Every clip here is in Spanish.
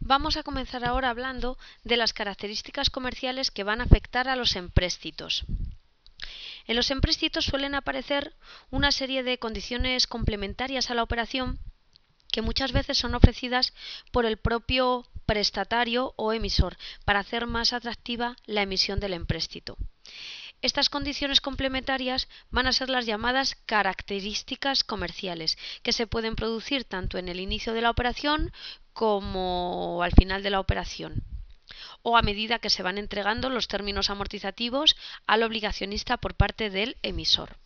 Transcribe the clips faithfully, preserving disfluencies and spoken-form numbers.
Vamos a comenzar ahora hablando de las características comerciales que van a afectar a los empréstitos. En los empréstitos suelen aparecer una serie de condiciones complementarias a la operación que muchas veces son ofrecidas por el propio prestatario o emisor para hacer más atractiva la emisión del empréstito. Estas condiciones complementarias van a ser las llamadas características comerciales, que se pueden producir tanto en el inicio de la operación como al final de la operación, o a medida que se van entregando los términos amortizativos al obligacionista por parte del emisor.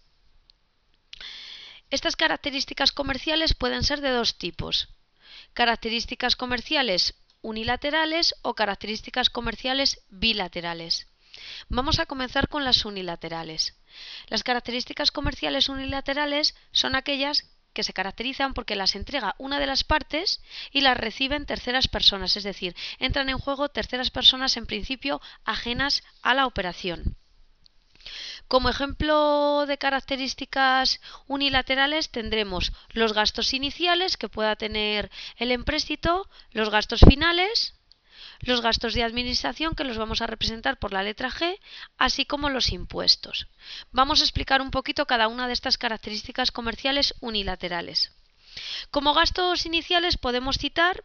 Estas características comerciales pueden ser de dos tipos: características comerciales unilaterales o características comerciales bilaterales. Vamos a comenzar con las unilaterales. Las características comerciales unilaterales son aquellas que se caracterizan porque las entrega una de las partes y las reciben terceras personas, es decir, entran en juego terceras personas en principio ajenas a la operación. Como ejemplo de características unilaterales tendremos los gastos iniciales que pueda tener el empréstito, los gastos finales, los gastos de administración, que los vamos a representar por la letra G, así como los impuestos. Vamos a explicar un poquito cada una de estas características comerciales unilaterales. Como gastos iniciales podemos citar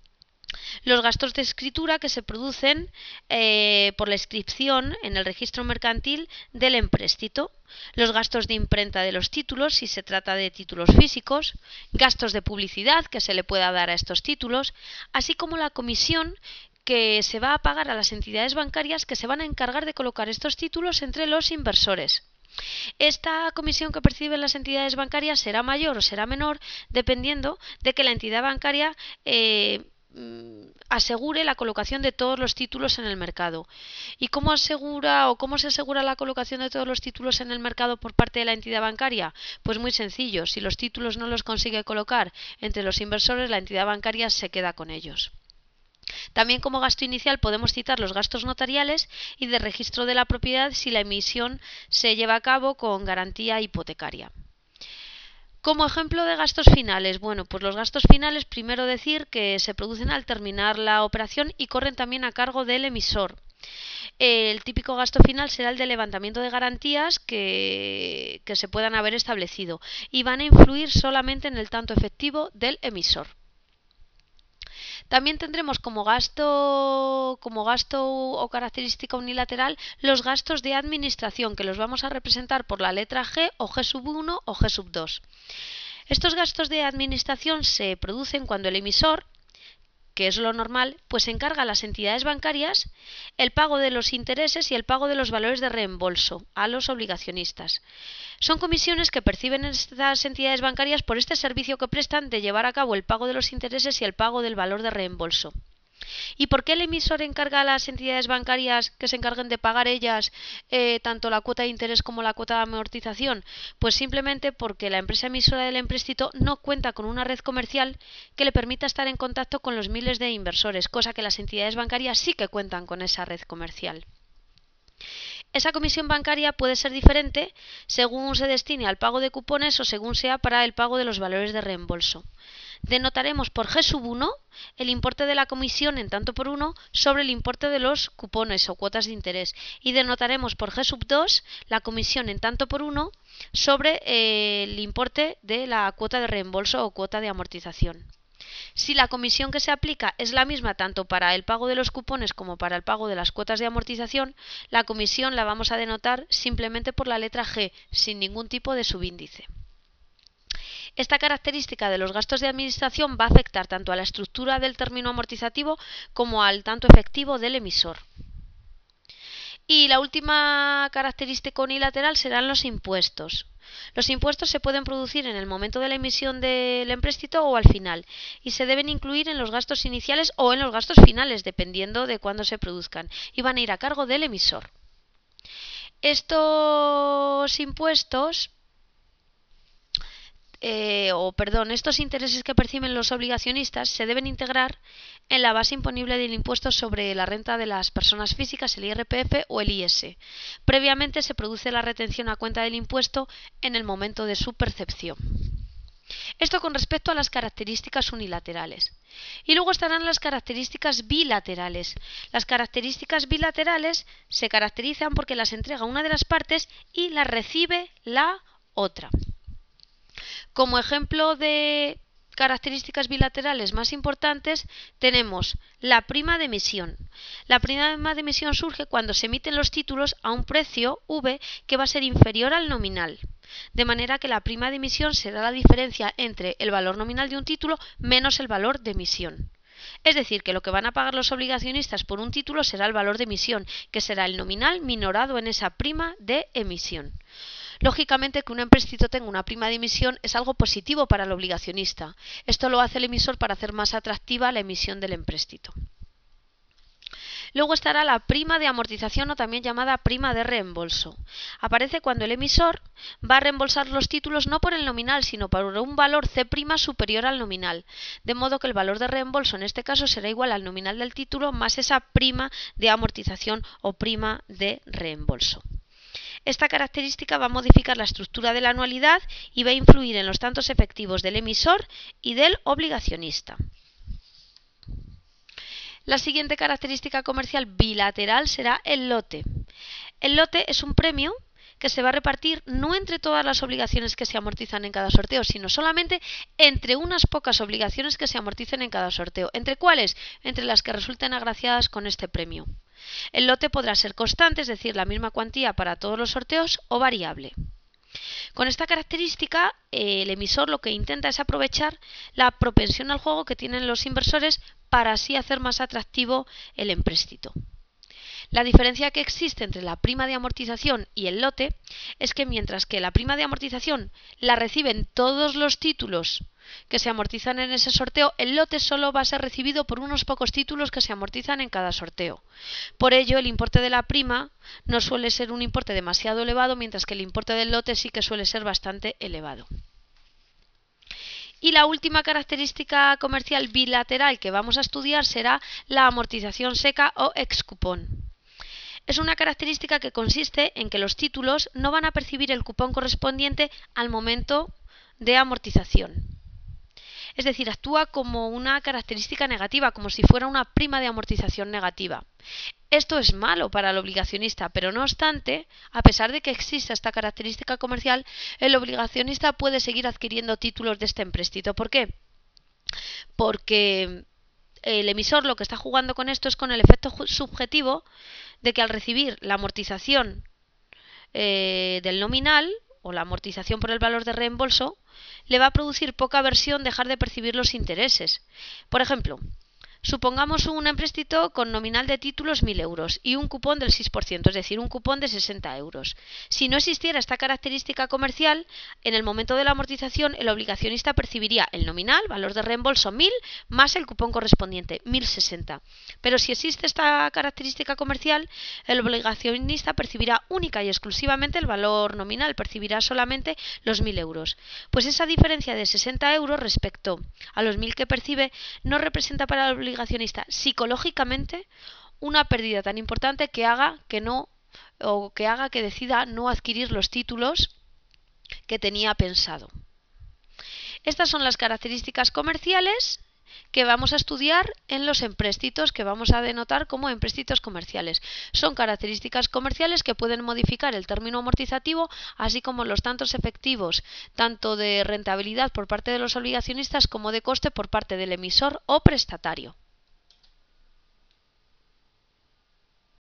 los gastos de escritura que se producen eh, por la inscripción en el registro mercantil del empréstito, los gastos de imprenta de los títulos si se trata de títulos físicos, gastos de publicidad que se le pueda dar a estos títulos, así como la comisión que se va a pagar a las entidades bancarias que se van a encargar de colocar estos títulos entre los inversores. Esta comisión que perciben las entidades bancarias será mayor o será menor dependiendo de que la entidad bancaria eh, asegure la colocación de todos los títulos en el mercado. ¿Y cómo asegura o cómo se asegura la colocación de todos los títulos en el mercado por parte de la entidad bancaria? Pues muy sencillo, si los títulos no los consigue colocar entre los inversores, la entidad bancaria se queda con ellos. También como gasto inicial podemos citar los gastos notariales y de registro de la propiedad si la emisión se lleva a cabo con garantía hipotecaria. Como ejemplo de gastos finales, bueno, pues los gastos finales, primero decir que se producen al terminar la operación y corren también a cargo del emisor. El típico gasto final será el de levantamiento de garantías que, que se puedan haber establecido y van a influir solamente en el tanto efectivo del emisor. También tendremos como gasto, como gasto o característica unilateral los gastos de administración, que los vamos a representar por la letra G o G sub uno o G sub dos. Estos gastos de administración se producen cuando el emisor, que es lo normal, pues encarga a las entidades bancarias el pago de los intereses y el pago de los valores de reembolso a los obligacionistas. Son comisiones que perciben estas entidades bancarias por este servicio que prestan de llevar a cabo el pago de los intereses y el pago del valor de reembolso. ¿Y por qué el emisor encarga a las entidades bancarias que se encarguen de pagar ellas eh, tanto la cuota de interés como la cuota de amortización? Pues simplemente porque la empresa emisora del empréstito no cuenta con una red comercial que le permita estar en contacto con los miles de inversores, cosa que las entidades bancarias sí que cuentan con esa red comercial. Esa comisión bancaria puede ser diferente según se destine al pago de cupones o según sea para el pago de los valores de reembolso. Denotaremos por G sub uno el importe de la comisión en tanto por uno sobre el importe de los cupones o cuotas de interés y denotaremos por G sub dos la comisión en tanto por uno sobre eh, el importe de la cuota de reembolso o cuota de amortización. Si la comisión que se aplica es la misma tanto para el pago de los cupones como para el pago de las cuotas de amortización, la comisión la vamos a denotar simplemente por la letra G, sin ningún tipo de subíndice. Esta característica de los gastos de administración va a afectar tanto a la estructura del término amortizativo como al tanto efectivo del emisor. Y la última característica unilateral serán los impuestos. Los impuestos se pueden producir en el momento de la emisión del empréstito o al final y se deben incluir en los gastos iniciales o en los gastos finales, dependiendo de cuándo se produzcan, y van a ir a cargo del emisor. Estos impuestos Eh, o perdón, estos intereses que perciben los obligacionistas se deben integrar en la base imponible del impuesto sobre la renta de las personas físicas, el I R P F o el I S. Previamente se produce la retención a cuenta del impuesto en el momento de su percepción. Esto con respecto a las características unilaterales. Y luego estarán las características bilaterales. Las características bilaterales se caracterizan porque las entrega una de las partes y las recibe la otra. Como ejemplo de características bilaterales más importantes tenemos la prima de emisión. La prima de emisión surge cuando se emiten los títulos a un precio V que va a ser inferior al nominal. De manera que la prima de emisión será la diferencia entre el valor nominal de un título menos el valor de emisión. Es decir, que lo que van a pagar los obligacionistas por un título será el valor de emisión, que será el nominal minorado en esa prima de emisión. Lógicamente, que un empréstito tenga una prima de emisión es algo positivo para el obligacionista. Esto lo hace el emisor para hacer más atractiva la emisión del empréstito. Luego estará la prima de amortización o también llamada prima de reembolso. Aparece cuando el emisor va a reembolsar los títulos no por el nominal, sino por un valor C' superior al nominal, de modo que el valor de reembolso en este caso será igual al nominal del título más esa prima de amortización o prima de reembolso. Esta característica va a modificar la estructura de la anualidad y va a influir en los tantos efectivos del emisor y del obligacionista. La siguiente característica comercial bilateral será el lote. El lote es un premio que se va a repartir no entre todas las obligaciones que se amortizan en cada sorteo, sino solamente entre unas pocas obligaciones que se amorticen en cada sorteo. ¿Entre cuáles? Entre las que resulten agraciadas con este premio. El lote podrá ser constante, es decir, la misma cuantía para todos los sorteos, o variable. Con esta característica, eh, el emisor lo que intenta es aprovechar la propensión al juego que tienen los inversores para así hacer más atractivo el empréstito. La diferencia que existe entre la prima de amortización y el lote es que mientras que la prima de amortización la reciben todos los títulos que se amortizan en ese sorteo, el lote solo va a ser recibido por unos pocos títulos que se amortizan en cada sorteo. Por ello, el importe de la prima no suele ser un importe demasiado elevado, mientras que el importe del lote sí que suele ser bastante elevado. Y la última característica comercial bilateral que vamos a estudiar será la amortización seca o ex-cupón. Es una característica que consiste en que los títulos no van a percibir el cupón correspondiente al momento de amortización. Es decir, actúa como una característica negativa, como si fuera una prima de amortización negativa. Esto es malo para el obligacionista, pero no obstante, a pesar de que exista esta característica comercial, el obligacionista puede seguir adquiriendo títulos de este empréstito. ¿Por qué? Porque el emisor lo que está jugando con esto es con el efecto subjetivo de que al recibir la amortización eh, del nominal o la amortización por el valor de reembolso, le va a producir poca aversión dejar de percibir los intereses. Por ejemplo, supongamos un empréstito con nominal de títulos mil euros y un cupón del seis por ciento, es decir, un cupón de sesenta euros. Si no existiera esta característica comercial, en el momento de la amortización el obligacionista percibiría el nominal, valor de reembolso mil, más el cupón correspondiente, mil sesenta. Pero si existe esta característica comercial, el obligacionista percibirá única y exclusivamente el valor nominal, percibirá solamente los mil euros. Pues esa diferencia de sesenta euros respecto a los mil que percibe no representa para el obligacionista psicológicamente una pérdida tan importante que haga que no o que haga que decida no adquirir los títulos que tenía pensado. Estas son las características comerciales que vamos a estudiar en los empréstitos, que vamos a denotar como empréstitos comerciales. Son características comerciales que pueden modificar el término amortizativo, así como los tantos efectivos, tanto de rentabilidad por parte de los obligacionistas como de coste por parte del emisor o prestatario.